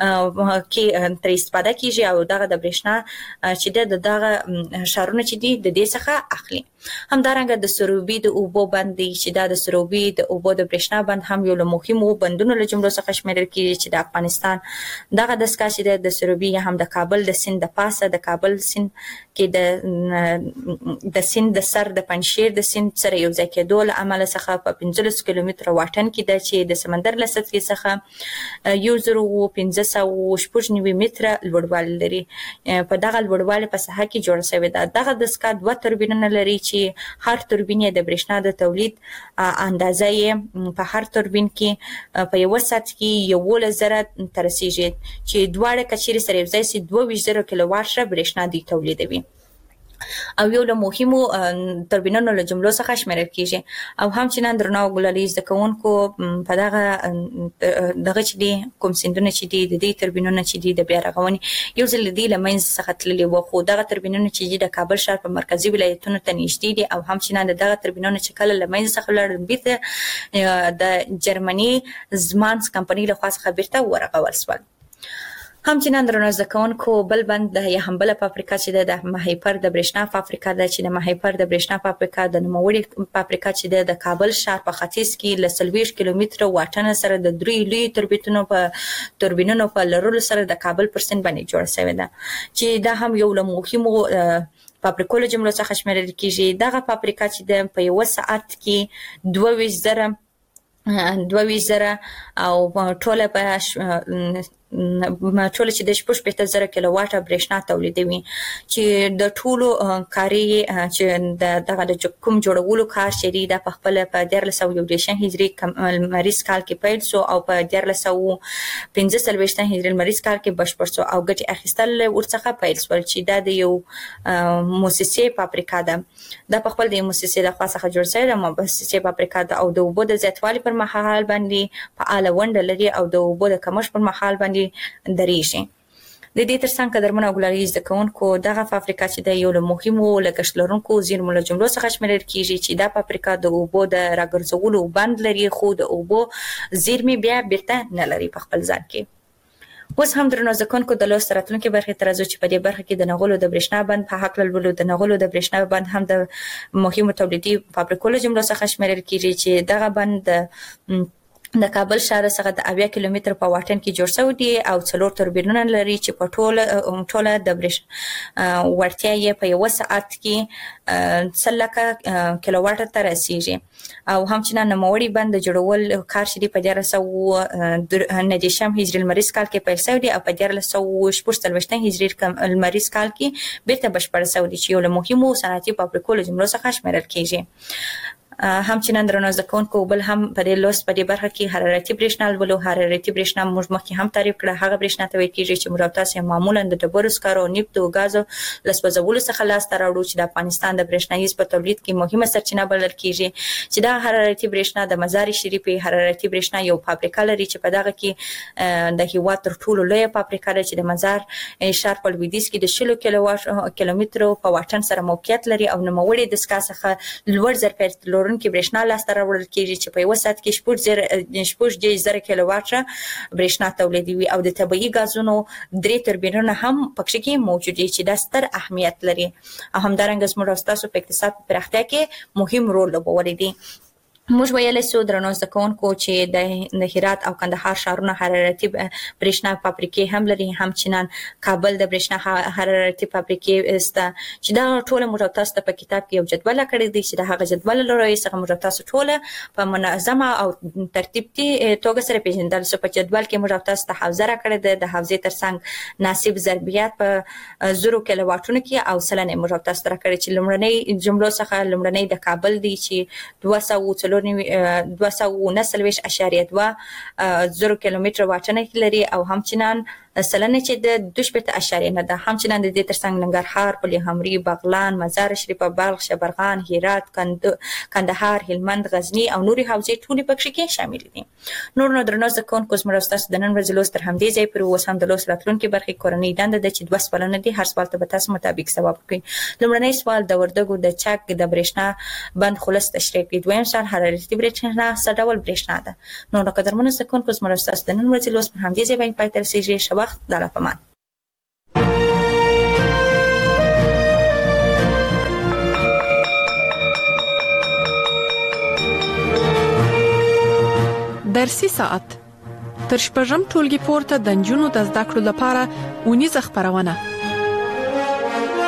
کې ترې استفاده کېږي او دغه د برېښنا چې دی د دغه ښارونه چې دي د دې څخه اخلي. همدارنګه د سروبي د اوبو بند دی چې دا د سروبي د اوبو د برېښنا بند هم یو له مهمو بندونو له جملو څخه شمیرل کېږي چې د افغانستان دغه دستګاه چې دی د سروبي هم د کابل د سیند د پاسه د کابل سیند کې د د سیند د سر د پنځشیر د سیند سره یو ځای کېدو له امله څخه په پنځلس کیلومتره واټن کې ده چې د سمندر له سطحې څخه یو زر او پنځه سوه شپږ نوي متره لوړوالی لري. په دغه لوړوالي په ساحه کې جوړه شوې ده. دغه دستګاه دوه توربینونه لري چې هر توربین یې د برېښنا د تولید اندازه یې په هر توربین کې په یو ساعت کې یولس زره ته رسیږي چې دواړه کچېرې سره یو ځای سي دوه ویشت زره کیلو واټ برېښنا دوی تولیدوي او یو له مهمو توربینونو له جملو څخه شمیرل کیږي. او همچنان درنو ګلالي زده کوونکو په دغه دغه چې دي کوم سیندونه چې دي د دې توربینونو چې دي د بیا رغونې یو ځل دي له منځ څخه تللي وو، خو دغه توربینونه چې دي د کابل ښار په مرکزي ولایتونو ته نږدې دي او همچنان دغه توربینونه چې کله له منځ څخه ولاړل بیرته د جرمني زمانس کمپنۍ له خوا څخه بیرته ورغول شول. همچنان درنو زده کوونکو بل بند د یا هم بله فابریکه چې ده د مهیپر د برېښنا فابریکه ده چې د مهیپر د برېښنا فابریکه د نوموړې فابریکه چې ده د کابل ښار په ختیځ کې له څلوېښت کیلومتره واټنه سره د درې لویو توربینونو په توربینونو په لرلو سره د کابل پر سیند باندې جوړه شوې ده چې دا هم یو له مهمو فابریکو له جملو څخه شمیرل کیږي. دغه فابریکه چې ده په یوه ساعت کې دوه ویشت زره دوه ویشت زره او ټوله په ټول چې د شپږ پېته زره کیلو واټه برېښنا تولیدوي چې د ټولو کاري چې د دغه د کوم جوړولو کار چې دی د په خپل په دیارلس سوه یو دېرشم هجري لمریز کال کې پیل شو او په دیارلس سوه پنځه څلوېښتم هجري لمریز کال کې بشپړ شو او ګټې اخیستل ورڅخه پیل شول چې دا د یو مؤسسې فابریکه ده. دا په خپل د مؤسسې د خوا څخه جوړ شوې ده مؤسسې فابریکه ده او د اوبو د زیاتوالي پر مهال باندې فعاله ونډه لري او د اوبو د کمښت پر مهال باندې درېږي. د دې ترڅنګ قدرمنو ګلالي زده کوونکو دغه فابریکه چې د یو له مهمو لګښت لرونکو زیرمو له جملو څخه شمیرل کیږي چې دا فابریکه د اوبو د راګرځولو بند لري خو د اوبو زیرمې بیا بیرته نه لري په خپل ځان کې. اوس هم درنو زده کوونکو د لوست راتلونکي برخې ته راځو چې په دې برخه کې د نغلو د برېښنا بند په هکله لولو. د نغلو د برېښنا بند هم د مهمو تولیدي فابریکو له جملو څخه شمیرل کیږي چې دغه بند د د کابل ښار څخه د اویا کیلومتره په واټن کې جوړ شوی دی او څلور توربینونه لري چې په ټوله ټوله د برېښنا وړتیا یې په یوه ساعت کې څل لکه کیلو واټ ته رسیږي. او همچنان نوموړي بند د جوړول کار چې دی په دیارلس سوه نهه دېرشم هجري لمریز کال کې پیل شوی دی او په دیارلس سوه شپږ څلوېښتم هجري لمریز کال کې بیرته بشپړ شوی دی چې یو له مهمو صنعتي فابریکو له جملو څخه شمیرل کیږي. همچنان درنو زده کوونکو بل هم په دې لوست په دې برخه کې حرارتي برېښنا لولو. حرارتي برېښنا موږ مخکې هم تعریف کړه. هغه برېښنا ته ویل کېږي چې موږ او تاسې معمولا د ډبرو سکرو او نفتو او ګازو له سوځولو څخه لاسته راوړو چې د افغانستان د برېښنایي په تولید کې مهمه سرچینه بلل کېږي چې دا حرارتي برېښنا د مزار شریفې حرارتي برېښنا یو فابریکه لري چې په دغه کې د هېواد تر ټولو لویه فابریکه ده چې د مزار ښار په لویدیځ کې د شلو کیلومترو په واټن سره موقعیت لري او نوموړې دستګاه څخه لوړ ظرفیت لرونکي برېښنا لاسته راوړل کېږي چې په یوه ساعت کې شپږ زره شپږ دېرش زره کیلو واټه برېښنا تولیدوي او د طبیعي ګازونو درې توربینونه هم پکې کې موجود دي چې دا ستر اهمیت لري او همدارنګه زموږ او ستاسو په اقتصاد په پراختیا کې مهم رول لوبولی دی. موږ ویلی سو درنو زده کوونکو چې د هرات او کندهار ښارونه حرارتي برېښنا فابریکې هم لري. همچنان کابل د برېښنا حرارتي فابریکې شته چې دا ټوله موږ او تاسو ته په کتاب کې یو جدوله کړی دی چې د هغه جدول له رایې څخه موږ او تاسو ټوله په منظمه او ترتیبي توګه سره پېژندل سو. په جدول کې موږ او تاسو ته حوزه راکړې ده. د حوزې ترڅنګ ناسب ضربیات په زرو کیلو واټونو کې او سلنې موږ او تاسو ته راکړې چې لومړنۍ جملو څخه لومړنۍ د کابل دی چې دوه سوه څلور دوه سوه نهه څلوېښت اشاریه دوه زرو کیلومتره واټنه لري او همچنان سلنه چې د دوه شپېته اشاریه نه ده. همچنان د دې ترڅنګ ننګرهار، پلخمري، بغلان، مزار شریف، بلخ، شبرغان، هرات، کندهار، هلمند، غزني او نورې حوزې ټولې پکې کې شامل دي. نور نو درنو زده کوونکو زموږ او ستاسو د نن ورځې لوست تر همدې ځایه پورې اوس هم د لوست راتلونکي برخې کورنۍ دنده ده چې دوه سوالونه دي. هر سوال ته به تاسو مطابق ځواب کړئ. لومړنی سوال د وردګو د چک د برېښنا بند خلاص تشریح کړئ. دویم سوال حرارتي برېښنا څه ډول برېښنا ده. نو نو قدرمنو زده کوونکو زموږ او ستاسو د نن ورځې لوست پر همدې ځای باندې پای ته رسېږي. ښه وخت د الله په امان. درسي ساعت تر شپږم ټولګي پورته د نجونو د زده کړو لپاره اونیزه خپرونه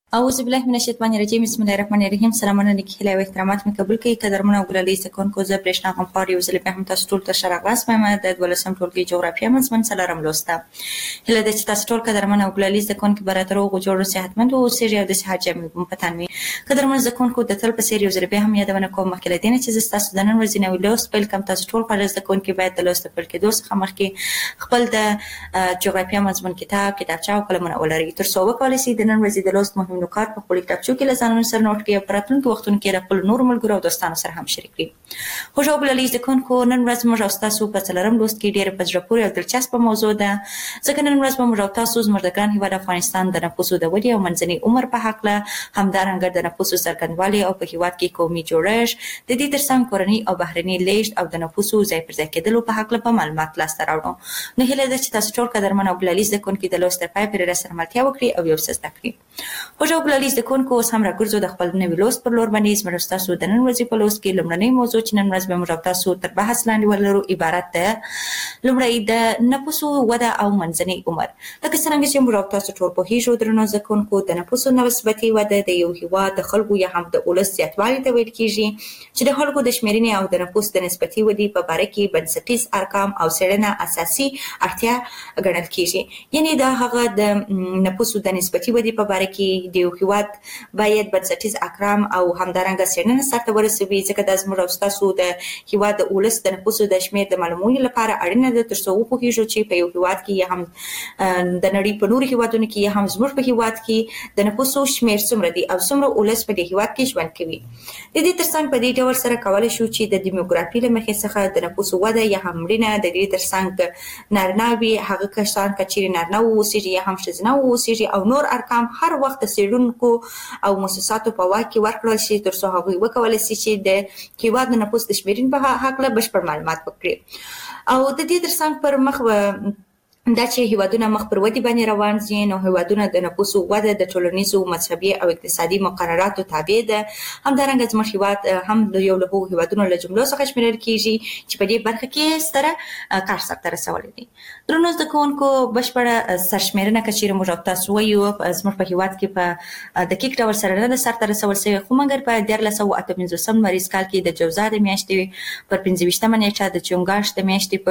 اعوذ بالله من الشیطان الرجیم بسم الله الرحمن الرحیم. سلامونه نکهله و احترامات می قبول کی قدرمن او ګلالي زکون کو زه برېښنا غم پاره یو ځل به هم تاسو ټول ته شرغلاس پم د دولسم ټولګي جغرافیه مزمن سلام لوسته هله د تاسو ټول قدرمن او ګلالي زکون کی براتر او جوړ صحتمند او سری او د صحت جامع په پتانوي قدرمن زکون کو د تل په سری یو ځل به هم یادونه کوم مخکله دینه چې تاسو د نن ورځې نو لوست په کم تاسو ټول په زکون کی باید د لوست په کې دوس خمر کې خپل د جغرافیه مزمن کتاب کتابچه او قلمونه ولري تر څو وکولای شي د نن ورځې د لوست مهم نکات په خپل کتابچو کې لزانونو سره نوٹ کړئ په راتلونکي وختونو کې خپل نور ملګرو او دوستانو سره هم شریک کړئ. خو شو بل لیز کوونکو نن ورځ موږ تاسو په څلورم لوست کې ډېر په زړه پورې او دلچسپه موضوع ده ځکه نن ورځ موږ تاسو زموږ د ګران هیواد افغانستان د نفوسو د ودې او منځني عمر په حق له همدارنګه د نفوسو څرګندوالي او په هیواد کې قومي جوړښت د دې ترڅنګ کورنۍ او بهرني لیږد او د نفوسو ځای پر ځای کېدلو په حق له په معلومات لاسته راوړو. نو هیله ده چې تاسو ټول قدرمن او ګلالي زکونکي د لوست پای پر رسره ملتیا وکړي او یو څه زده کړي. خو شو ګلالي زکونکو اوس هم راګرځو د خپل نوي لوست پر لور باندې زموږ تاسو د نن ورځې په لوست کې لومړنۍ موضوع چې نن ورځ به موږ تاسو تر بحث لاندې ولرو عبارت ده لومړی د نفوسو وده او منځني عمر. لکه څنګه چې موږ تاسو ټول په هیڅ درنو زکونکو د نفوسو نسبتي وده د یو هیواد د خلکو یا هم د ولس زیاتوالي ته ویل کیږي چې د خلکو د شمیرنې او د نفوس د نسبتي ودې په باره کې بنسټیز ارقام او څېړنه اساسي اړتیا ګڼل کیږي. یعنی دا هغه د نفوسو د نسبتي ودې په باره کې د یو هیواد باید بنسټیز ارقام او همدارنګه څېړنه سره ورسوي ځکه د زموږ تاسو د هیواد د ولس د نفوسو د شمیر د معلومولو لپاره اړینه ده ترڅو وپوهیږو چې په یو هیواد کې یا هم د نړۍ په نورو هیوادونو کې یا هم زموږ په هیواد کې د نفوسو شمیر څومره دي او څومره ولس په دې هیواد کې ژوند کوي. د دې ترڅنګ په دې ډول سره کولای شو چې د دیموګرافي له مخې څخه د نفوسو وده یا هم مړینه د دې ترڅنګ نارینه وي هغه کسان کچېرې نارینه اوسېږي یا هم ښځینه اوسېږي او نور ارقام هر وخت د څېړونکو او مؤسساتو په واک کې ورکړل شي ترڅو هغوی وکولای شي چې د هیواد د نفوس د شمیرنې په هکله بشپړ معلومات ورکړي. او د دې ترڅنګ پر مخ دا چې هیوادونه مخ پر ودې باندې روان دي نو هیوادونه د نفوسو وده د ټولنیزو مذهبي او اقتصادي مقرراتو تابع ده. همدارنګه زموږ هیواد هم د یو له هغو هیوادونو له جملو څخه شمیرل کیږي چې په دې برخه کې ستره کار سرته رسولی دی. درنو زده کوونکو بشپړه سرشمیرنه که چیرې موږ تاسو وایو زموږ په هیواد کې په دقیق ډول سره نه ده سرته رسول شوې خو مګر په دیارلس سوه اته پنځوسم لمریز کال کې د جوزا د میاشتې پر پنځه ویشتمه نیټه د چونګاش د میاشتې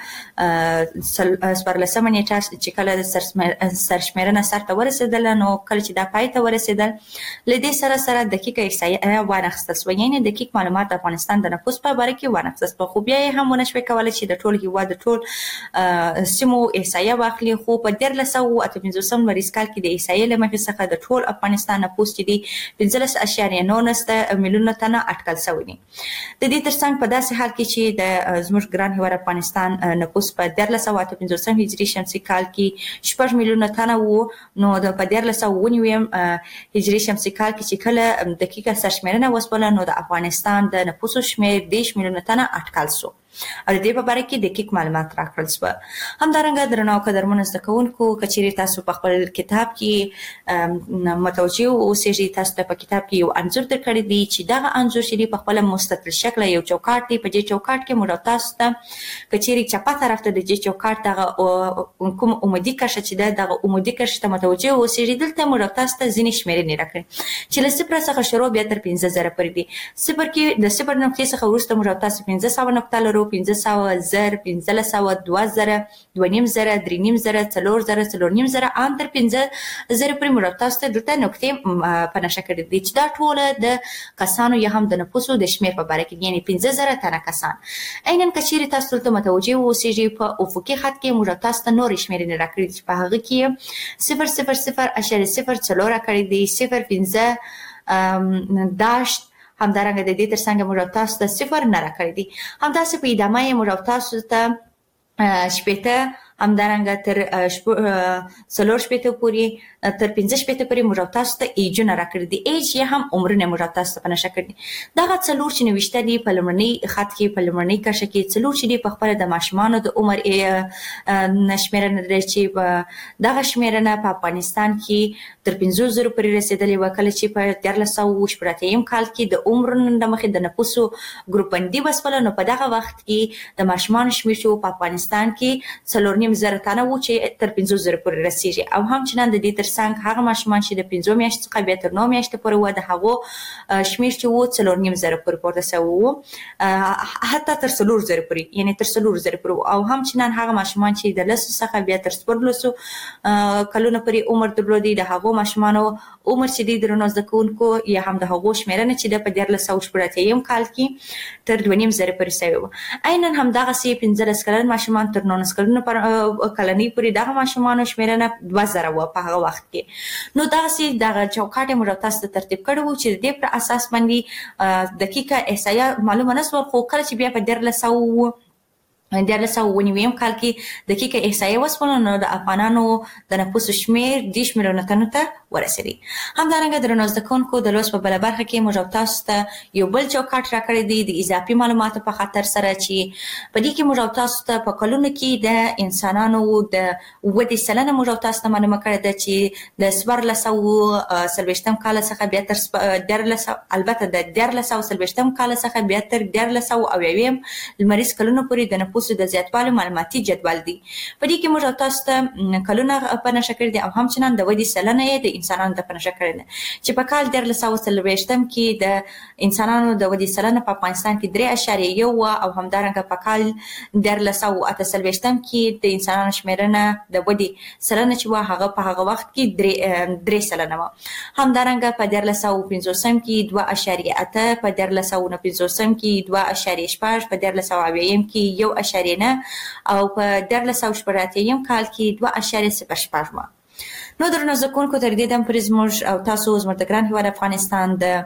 پر څوارلسمه نیټه چې کله د سرشمیرنه سرته ورسېدله نو کله چې دا پای ته ورسېدل له دې سره سره دقیقه احصایه وانخیستل شوه یعنې دقیق معلومات د افغانستان د نفوس په باره کې وانخیستل شوه خو بیا یې هم ونه شوی کولی چې د ټول هیواد د ټول سیمو احصایه واخلي خو په دیارلس سوه اته پنځوسم لمریز کال کې د احصایې له مخې څخه د ټول افغانستان نفوس چې دی پنځلس اعشاریه نولس میلیونه تنه اټکل شوی دی. د دې ترڅنګ په داسې حال کې چې د زموږ ګران هیواد افغانستان نفوس په دیارلس سوه اته پنځوسم هجري شمسي کال کې شپږ میلیونه تنه وو نو د په دیارلس سوه اووه نوي هجري شمسي کال کې چې کله دقیقه سرشمیرنه وسوله نو د افغانستان د نفوسو شمیر دېرش میلیونه تنه اټکل شو او د دې په باره کې دقیق معلومات راکړل شوه. همدارنګه درنو او قدرمنو زده کوونکو که چیرې تاسو په خپل کتاب کې متوجه اوسېږئ تاسو ته په کتاب کې یو انځور درکړی دی چې دغه انځور چې دی په خپله مستطیل شکله یو چوکاټ دی. په دې چوکاټ کې موږ تاسو ته که چیرې چپه طرف ته د دې چوکاټ دغه کوم عمودي کرښه چې ده دغه عمودي کرښې ته متوجه اوسېږئ دلته موږ تاسو ته ځینې شمېرنې راکړي چې له صفره څخه شروع بیا تر پنځه زره پورې دي. صفر کې د صفر نقطې څخه وروسته موږ تاسو پنځه سوه نقطه لرو پنځه سوه زر پنځلس سوه دوه زره دوه نیم زره درې نیم زره څلور زره څلور نیم زره ان تر پنځه زره پورې موږ تاسو ته دلته نقطې په نښه کړي دي چې دا ټوله د کسانو یا هم د نفوسو د شمېر په باره کې یعنې پنځه زره تنه کسان. عیناً که چیرې تاسو دلته متوجه اوسېږئ په افقي خط کې موږ تاسو ته نورې شمېرنې راکړي چې په هغه کې صفر صفر صفر اعشاریه صفر څلور راکړي دي صفر پنځه داشت همدارنګه د دې ترڅنګ موږ تاسو ته صفر نه راکړی دي. همداسې په ادامه یې موږ تاسو ته شپېته همدارنګه تر څلور شپېته پورې تر پنځه شپېته پورې موږ تاسو ته ایجونه راکړي دي. ایج یې هم عمرونه موږ تاسو ته په نښه کړي دي. دغه څلور چې نوشته دي په لومړني خط کې په لومړنۍ کرښه کې څلور چې دي په خپله د ماشومانو د عمر شمېرنه ده چې دغه شمېرنه په افغانستان کې تر پنځو زرو پورې رسېدلې وه کله چې په دیارلس سوه اووه شپېته اتیم کال کې د عمرونو له مخې د نفوسو ګروپبندي وسوله نو په دغه وخت کې د ماشومانو شمېر چې په افغانستان کې څلور نیم زره تنه وو چې تر پنځو زرو پورې رسېږي او همچنان د دې ترڅنګ هغه ماشومان چې د پنځو میاشتو څخه بیا تر نو میاشتو پورې و د هغو شمیر چې و څلور نیم زره پورې پورته سوی و، حتی تر څلور زره پورې، یعنې تر څلور زره پورې. او هم چنان هغه ماشومان چې د لسو څخه بیا تر څوارلسو کلونو پورې عمر درلودي د هغو ماشومانو عمر چې دی درنو زده کوونکو یا هم د هغو شمیرنه چې د په دیارلس سوه شپږ اتیا کال کې تر دوه نیم زره پورې سوی و. عینا همدغسې پنځلس کلن ماشومان تر نولس کلونو کلنۍ پورې دغه ماشومانو شمیرنه دوه زره وه په هغه وخت کې. نو دغسې دغه چوکاټ یې موږ تاسو ته ترتیب کړی و چې د دې پر اساس باندې دقیقه احصایه معلومه نه شول، خو کله چې بیا په دیارلس سوه دیارلس سوه اووه نوي کال کې دقیقه احصایه وسوله نو د افغانانو د نفوسو شمیر دېرش میلیونه تنو ته ورسېدی. همدارنګه درنو زده کوونکو د لوست په بله برخه کې موږ تاسو ته یو بل چوکاټ راکړی دی د اضافي معلوماتو په خاطر سره چې په دې کې موږ تاسو ته په کلونو کې د انسانانو د ودې سلنه موږ تاسو ته معلومه کړې ده چې د څوارلس سوه څلوېښتم کال څخه بیا تر دیارلس البته د دیارلس سوه څلوېښتم کال څخه بیا تر دیارلس سوه اویاویم لمریز کلونو پورې د نفوسو د زیاتوالي معلوماتي جدول دی. په دې کې موږ تاسو ته کلونه په نښه کړي دي او همچنان د ودې سلنه یې د انسانانو ته په نښه کړې ده چې په کال دیارلس سوه څلوېښتم کې د انسانانو د ودې سلنه په افغانستان کې درې اعشاریه یو وه او همدارنګه په کال دیارلس سوه اته څلوېښتم کې د انسانانو شمېرنه د ودې سلنه چې وه هغه په هغه وخت کې درې درې سلنه وه. همدارنګه په دیارلس سوه پنځوسم کې دوه اعشاریه اته، په دیارلس سوه نهه پنځوسم کې دوه اعشاریه شپږ، په دیارلس سوه اویایم کې یو اعشاریه نه او په دیارلس سوه شپږ اتیا کال کې دوه اعشاریه صفر شپږ وه. نو درنو زده کوونکو تر دې دم پورې زموږ او تاسو زموږ د ګران هېواد افغانستان د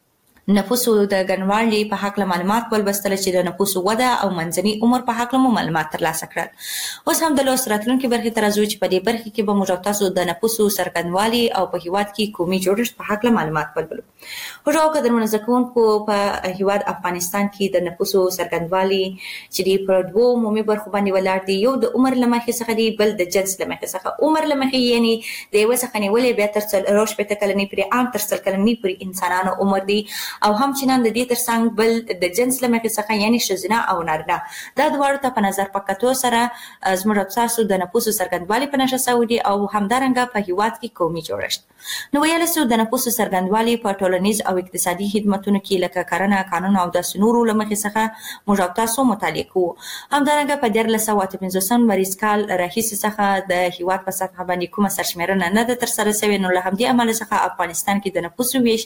نفوسو د ګڼوالي په هکله معلومات ولوستل چې د نفوسو وده او منځني عمر په هکله مو معلومات ترلاسه کړل. اوس هم د لوست راتلونکي برخې ته راځو چې په دې برخې کې به موږ تاسو د نفوسو څرګندوالي او په هېواد کې قومي جوړښت په هکله معلومات ولولو. هوډ او قدرمنو زده کوونکو په هېواد افغانستان کې د نفوسو څرګندوالي چې دی په دوو عمومي برخو باندې ولاړ دی، یو د عمر له مخې څخه دی، بل د جنس له مخې څخه. عمر له مخې یعنې د یوه څخه نیولې بیا تر څلور شپېته کلنۍ پورې عام تر سل کلنۍ پورې انسانانو عمر دی او همچنان د دې ترڅنګ بل د جنس له مخې څخه یعنې ښځینه او نارینه. دا دواړو ته په نظر په کتو سره زموږ تاسو د نفوسو څرګندوالي په نښه سوی دي او همدارنګه په هېواد کې قومي جوړښت. نو ویلی سو د نفوسو څرګندوالي په ټولنیز او اقتصادي خدمتونو کې لکه کرنه، قانون او داسې نورو له مخې څخه موږ تاسو مطالعه کوو. همدارنګه په دیارلس سوه اته پنځوسم لمریز کال راهیسې څخه د هېواد په سطحه باندې کومه سرشمېرنه نه ده ترسره سوې، نو له همدې امله څخه افغانستان کې د نفوسو ویش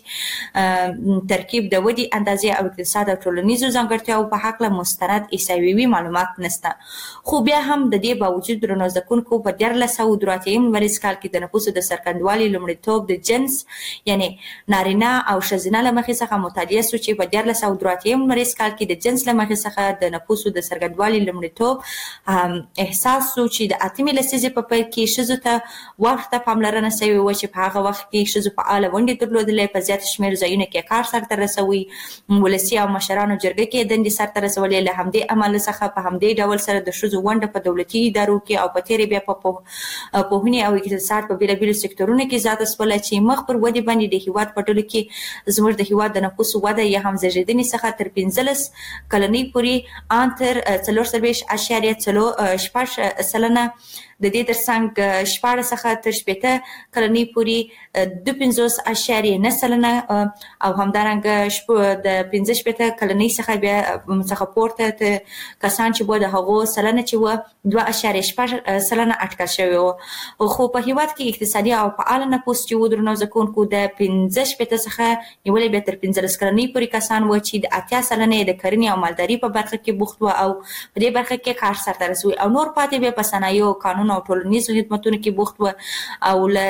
ترکیب د ودې اندازې او اقتصاد او ټولنیزو ځانګړتیاوو په هکله مستند احصایوي معلومات نشته. خو بیا هم د دې باوجود درنو زده کوونکو په دیارلس سوه دوه اتیا لمریز کال کې د نفوسو د څرګندوالي لومړیتوب د جنس یعنې نارینه او ښځینه له مخې څخه مطالعه سو چې په دیارلس سوه دوه اتیا لمریز کال کې د جنس له مخې څخه د نفوسو د څرګندوالي لومړیتوب احساس سو چې د اتمې لسیزې په پیل کې ښځو ته ورته پاملرنه سوې وه چې په هغه وخت کې ښځو فعاله ونډې درلودلې، په زیات شمېر ځایونو کې کار سرته رسوي، ولسي او مشرانو جرګه کې دندې سرته رسولې. له همدې امله څخه په همدې ډول سره د ښځو ونډه په دولتي ادارو کې او په تېرې بیا په پوهنې او اقتصاد په بېلابېلو سکتورونو کې زیاته شوله چې مخ پر ودې باندې د هېواد په ټولو کې زموږ د هېواد د نفوسو وده یا هم زېږېدنې څخه تر پنځلس کلنۍ پورې ان تر څلور څلوېښت اعشاریه څلور شپږ سلنه، د دې ترڅنګ شپاړس څخه تر شپېته کلنۍ پورې دوه پنځوس اعشاریه نه سلنه او همدارنګه د پنځه شپېته کلنۍ څخه بیا څخه پورته کسان چې وو د هغو سلنه چې وه دوه اعشاریه شپږ سلنه اټکل شوې وه. خو په هېواد کې اقتصادي او فعاله نفوس چې و درنو زده کوونکو د پنځه شپېته څخه نیولې بیا تر پنځلس کلنۍ پورې کسان وو چې د اتیا سلنه یې د کرنې او مالدارۍ په برخه کې بوخت وه او په دې برخه کې کار سرته رسوي او نور پاتې بیا په صنایعو، قانون او ټولنیزو خدمتونو کې بوخت وه او له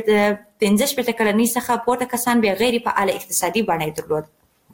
پنځه شپېته کلنۍ څخه پورته کسان بیا غیر فعاله اقتصادي بڼه یې درلود.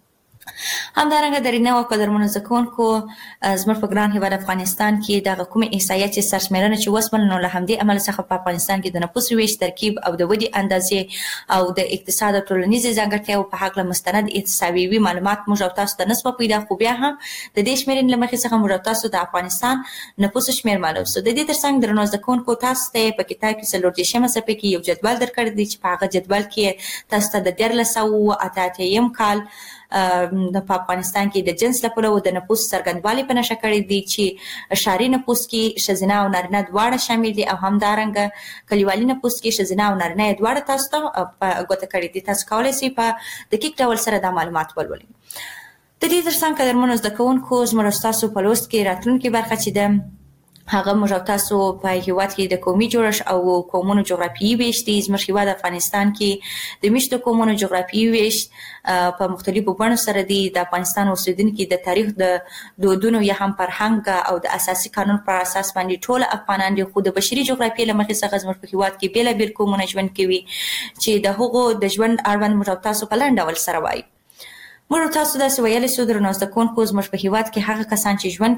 همدارنګه درنه او قدرمنو زده کوونکو زموږ په ګران هېواد افغانستان کې دغه کومې احصایه چې سرشمېرنه چې وسوله نو له همدې امله څخه په افغانستان کې د نفوسو ویش ترکیب او د ودې اندازې او د اقتصاد او ټولنیزې ځانګړتیاوو په هکله مستند احصایوي معلومات موږ او تاسو ته نسبه پیدا، خو بیا هم د دې شمېرنې له مخې څخه موږ او تاسو د افغانستان نفوسو شمېر معلوم سو. د دې ترڅنګ درنو زده کوونکو تاسو ته په کتاب کې څلور دېرشمه صفحې کې یو جدول درکړی دی چې په هغه جدول کې تاسو ته د دیارلس سوه اته اتیا کال په افغانستان کې د جنس لپاره او د نفوس څرګندوالي په نشه کړی دي چې شهري نفوس کې ښځینه او نارینه دواړه شامل دي او همدارنګه کلیوالي نفوس کې ښځینه او نارینه دواړه تاسو ته په ګوته کړی دي. تاسو کولی شئ په دقیق ډول سره دا معلومات ولولئ. د دې ترڅنګ قدرمنو زده کوونکو زموږ او ستاسو په لوست کې راتلونکې برخه چې ده هغه موږ او تاسو په هیواد کې د قومي جوړښت او قومونو جغرافیایي ویش دی. زموږ هیواد افغانستان کې د میشتو قومونو جغرافیایي ویش په مختلفو بڼو سره دی. د افغانستان اوسیدونکي د تاریخ د دودونو یا هم فرهنګ او د اساسي قانون پر اساس باندې ټول افغانان دي، خو د بشري جغرافیې له مخې څخه زموږ په هیواد کې بیلابیل قومونه ژوند کوي چې د هغو د ژوند اړوند موږ او تاسو په لنډ ډول سره وایو. موږ تاسو داسې ویلی سو درنو زده کوونکو زموږ په هیواد کې هغه کسان چې ژوند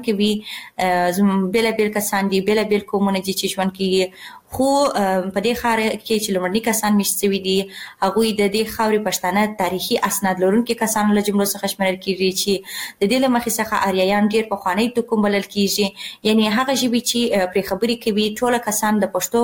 کوي بیلابیل کسان دي، بیلابیل قومونه دي چې ژوند کوي، خو په دې ښار کې چې لومړني کسان میشت شوي دي هغوی د دې خاورې پښتانه تاریخي اسناد لرونکي کسانو له جملو څخه شمیرل کېږي چې د دې له مخې څخه آریایان ډېر پخوانی توکم بلل کېږي، یعنې هغه ژبې چې پرې خبرې کوي ټوله کسان د پښتو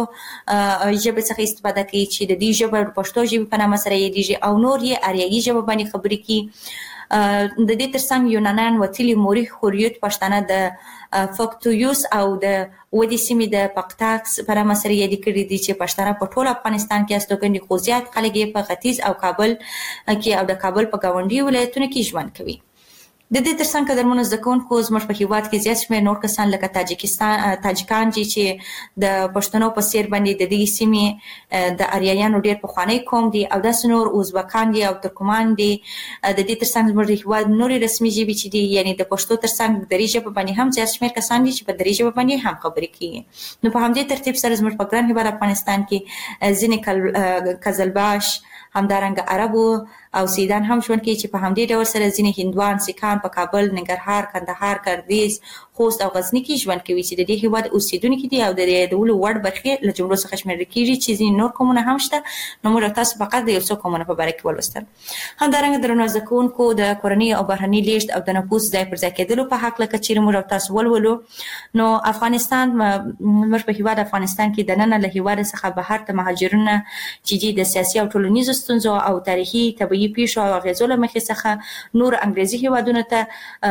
ژبې څخه استفاده کوي چې د دې ژبه د پښتو ژبې په نامه سره یادېږي او نور یې آریایي ژبه باندې خبرې کوي. د دې ترڅنګ یونانیان وتلي مورخ هوریوت پښتانه د فکتویوس او د ودې سیمې د پقتاکس په نامه سره یادې کړي دي چې پښتانه په ټول افغانستان کې استوګن دي، خو زیات خلک یې په ختیځ او کابل کې او د کابل په ګاونډي ولایتونو کې ژوند کوي. د دې ترڅنګ قدرمنو زده کوونکو زموږ په هیواد کې زیات شمېر نور کسان لکه تاجکستان تاجکان دي چې د پښتنو په څېر باندې د دې سیمې د آریایانو ډېر پخوانی قوم دي او داسې نور ازبکان دي او ترکمان دي. د دې ترڅنګ زموږ د هیواد نورې رسمي ژبې چې دي یعنې د پښتو ترڅنګ دري ژبه باندې هم زیات شمېر کسان دي چې په دري ژبه باندې هم خبرې کوي. نو په همدې ترتیب سره زموږ په ګران هیواد افغانستان کې ځینې قزلباش همدارنګه عربو او سیدان هم ژوند کوي چې په همدې ډول سره ځینې هندوان سیکان په کابل، ننګرهار، کندهار، ګردیز، خوست او غزني کې ژوند کوي چې د دې هیواد اوسیدونکي دي او د یادولو وړ برخې له جملو څخه شمیرل کېږي چې ځینې نور قومونه هم شته. نو موږ تاسو فقط د یو څو قومونو په باره کې ولوستل. همدارنګه درنو زده کوونکو د کورني او بهرني لیږد او د نفوس ځای پر ځای کېدلو په هکله که چیرې موږ تاسو ولولو نو افغانستان موږ په هیواد افغانستان کې دننه له هیواد څخه بهر ته مهاجرونه چې دي د سیاسي او ټولنیزو ستونزو او تاریخي طبیعي پیښو او اغېزو له مخې څخه نور انګریزي هیوادونو ته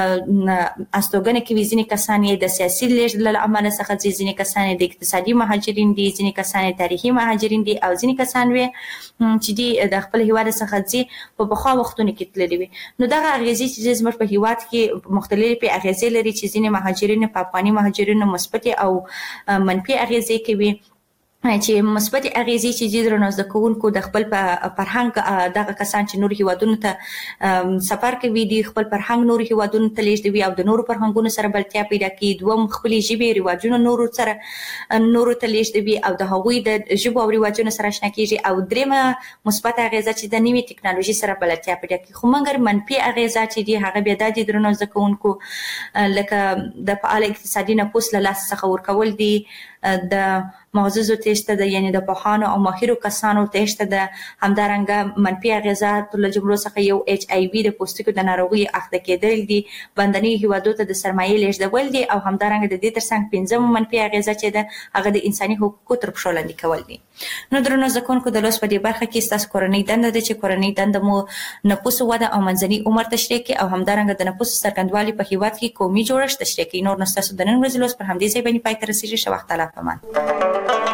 استوګنه کوي. ځینې کسان یې د سیاسي لیږد له امله څخه ځي، ځینې کسان یې د اقتصادي مهاجرین دي، ځینې کسان یې تاریخي مهاجرین دي او ځینې کسان وي چې دي د خپل هیواد څخه ځي په پخوا وختونو کې تللي وي. نو دغه اغېزې چې زموږ په هیواد کې مختلفې اغېزې لري چې ځینې مهاجرین په افغاني مهاجرینو مثبتې او منفي اغېزې کوي چې مثبت اغیزې چې دي درنو زده کوونکو د خپل فرهنګ دغه کسان چې نور هیوادونو ته سفر کوي دي خپل فرهنګ نور هیوادونو ته لیږدوي او د نورو فرهنګونو سره بلدتیا پیدا کوي. دوم خپلې ژبې رواجونه نورو سره نورو ته لیږدوي او د هغوی د ژبو او رواجونو سره اشنا کېږي. او درېیمه مثبت اغیزه چې د نوې ټکنالوژي سره بلدتیا پیدا کوي. خو مګر منفي اغیزه چې دي هغه بیا دا دي درنو زده کوونکو لکه د فعال اقتصادي نفوس له لاسه څخه ورکول دي، د معززو تیشته ده یعنی د پوهانو او ماهرو کسانو تیشته ده، همدارنګه منفي اغیزات له جملو څخه یو ایچ آی وي د پوستکو د ناروغۍ اخته کېدل دي، بندنۍ هیوادو ته د سرمایې لیږدول دي او همدارنګه د دې ترڅنګ پنځمه منفي اغیزه چې ده هغه د انساني حقوقو تر پښو لاندې کول دي. نو درنو زده کوونکو د لوست په دې برخه کې ستاسو کورنۍ دنده ده چې کورنۍ دنده مو نفوسو وده او منځني عمر تشریح کړي او همدارنګه د نفوسو څرګندوالي په هیواد کې قومي جوړښت تشریح کړي. نور نو ستاسو د نن ورځې لوست پر همدې ځای باندې پای ته رسېږي. ښه وخت الله پامان.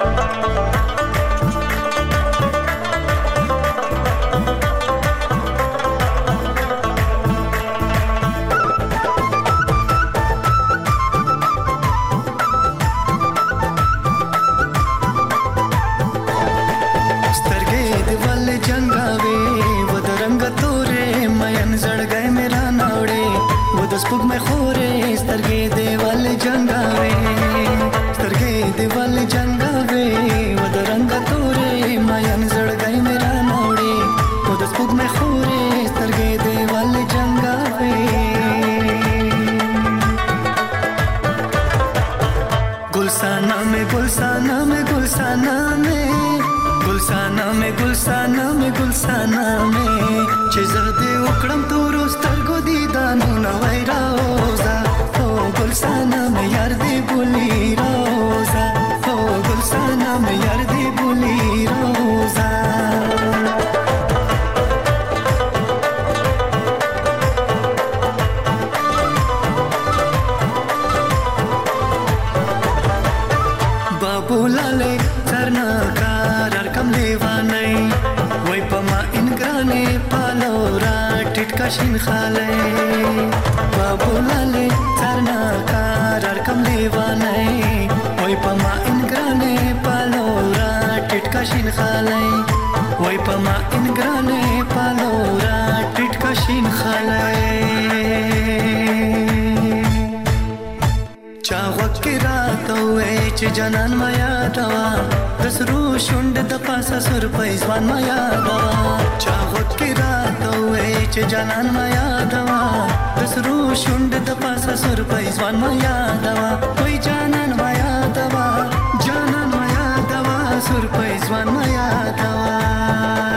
स्पुक में खोरे स्तरगे देवाल जंगावे स्तरगे देवाल जंगावे वद रंग तोरे मायन जड़ गई मेरा नौड़े वद स्पुक में खोरे स्तरगे देवाल जंगावे गुलसाना में गुलसाना में गुलसाना में गुलसाना में गुलसाना में गुलसाना में चिज़दे उकड़म तो रोस्तर को दीदानो नवाई रोज़ा ओ गुलसाना में यार दे बुली रोज़ा ओ गुलसाना में यार दे बुली रोज़ा کشین خاله بابولاله ترنا کار کم دیوانه وای پما انګرانه پالورا ټټ کشین خاله وای پما انګرانه پالورا ټټ کشین خاله چا وکي راته وې چې جنان ما یادوا د سرو شوند د پاسه سر پېزوان ما یادوا چا وکي راته وې چې جنان ما یادوا د سرو شوند د پاسه سر پېزوان ما یادوا وای جنان ما یادوا جنان ما یادوا سر پېزوان ما یادوا